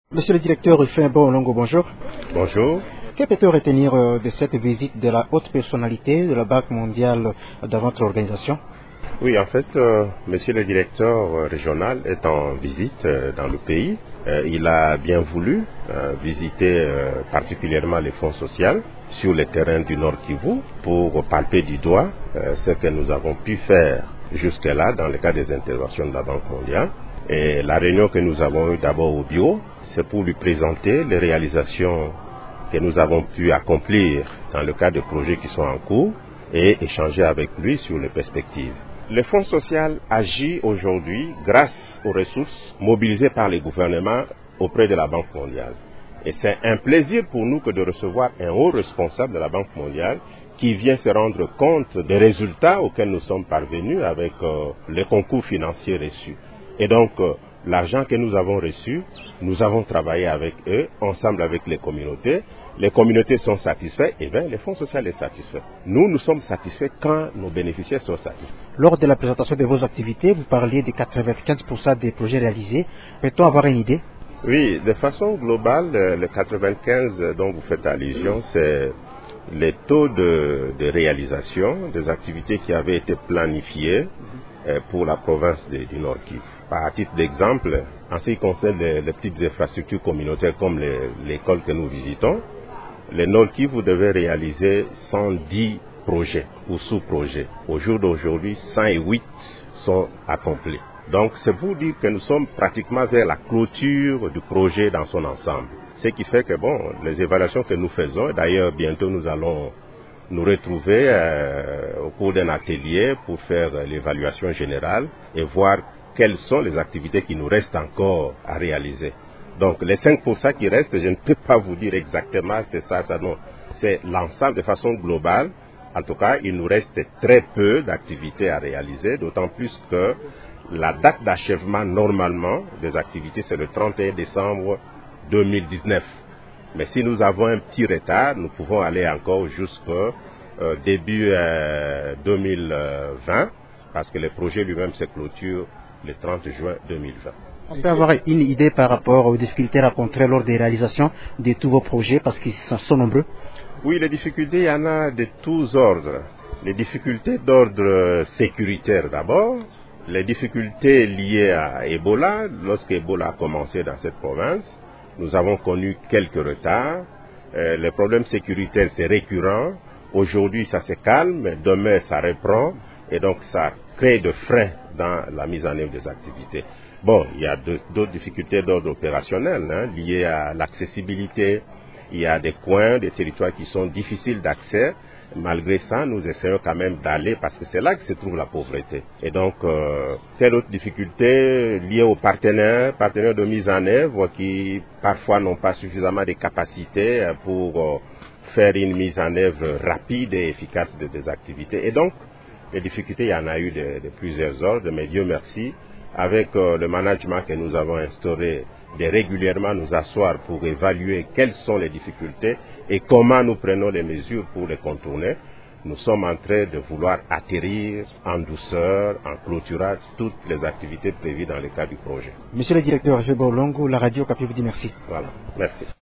Monsieur le directeur Rufin Bolongo, bonjour. Bonjour. Que peut-on retenir de cette visite de la haute personnalité de la Banque mondiale dans votre organisation? Oui, en fait, monsieur le directeur régional est en visite dans le pays. Il a bien voulu visiter particulièrement les fonds sociaux sur les terrains du Nord Kivu pour palper du doigt ce que nous avons pu faire jusque-là dans le cadre des interventions de la Banque mondiale. Et la réunion que nous avons eue d'abord au bureau, c'est pour lui présenter les réalisations que nous avons pu accomplir dans le cadre de projets qui sont en cours et échanger avec lui sur les perspectives. Le Fonds social agit aujourd'hui grâce aux ressources mobilisées par les gouvernements auprès de la Banque mondiale. Et c'est un plaisir pour nous que de recevoir un haut responsable de la Banque mondiale qui vient se rendre compte des résultats auxquels nous sommes parvenus avec les concours financiers reçus. Et donc, l'argent que nous avons reçu, nous avons travaillé avec eux, ensemble avec les communautés. Les communautés sont satisfaites, et bien le Fonds social est satisfait. Nous sommes satisfaits quand nos bénéficiaires sont satisfaits. Lors de la présentation de vos activités, vous parliez de 95% des projets réalisés. Peut-on avoir une idée? Oui, de façon globale, le 95 dont vous faites allusion, c'est les taux de réalisation des activités qui avaient été planifiées pour la province du Nord Kivu. Par titre d'exemple, en ce qui concerne les petites infrastructures communautaires comme l'école que nous visitons, le Nord Kivu devait réaliser 110 projets ou sous-projets. Au jour d'aujourd'hui, 108 sont accomplis. Donc c'est pour dire que nous sommes pratiquement vers la clôture du projet dans son ensemble. Ce qui fait que les évaluations que nous faisons, d'ailleurs bientôt nous allons nous retrouver au cours d'un atelier pour faire l'évaluation générale et voir quelles sont les activités qui nous restent encore à réaliser. Donc les 5% qui restent, je ne peux pas vous dire exactement c'est ça, non. C'est l'ensemble de façon globale. En tout cas, il nous reste très peu d'activités à réaliser, d'autant plus que la date d'achèvement normalement des activités, c'est le 31 décembre 2019. Mais si nous avons un petit retard, nous pouvons aller encore jusqu'au début 2020, parce que le projet lui-même se clôture le 30 juin 2020. On peut avoir une idée par rapport aux difficultés rencontrées lors des réalisations de tous vos projets, parce qu'ils sont nombreux? Oui, les difficultés, il y en a de tous ordres. Les difficultés d'ordre sécuritaire d'abord, les difficultés liées à Ebola. Lorsque Ebola a commencé dans cette province, nous avons connu quelques retards. Les problèmes sécuritaires, c'est récurrent. Aujourd'hui, ça se calme, mais demain, ça reprend. Et donc, ça crée de freins dans la mise en œuvre des activités. Il y a d'autres difficultés d'ordre opérationnel liées à l'accessibilité. Il y a des coins, des territoires qui sont difficiles d'accès. Malgré ça, nous essayons quand même d'aller parce que c'est là que se trouve la pauvreté. Et donc, quelle autre difficulté liée aux partenaires de mise en œuvre qui parfois n'ont pas suffisamment de capacités pour faire une mise en œuvre rapide et efficace des activités. Et donc, les difficultés, il y en a eu de plusieurs ordres, mais Dieu merci, avec le management que nous avons instauré, de régulièrement nous asseoir pour évaluer quelles sont les difficultés et comment nous prenons les mesures pour les contourner. Nous sommes en train de vouloir atterrir en douceur, en clôturant toutes les activités prévues dans le cadre du projet. Monsieur le directeur Rufin Bolongo, la radio Okapi vous dit merci. Voilà, merci.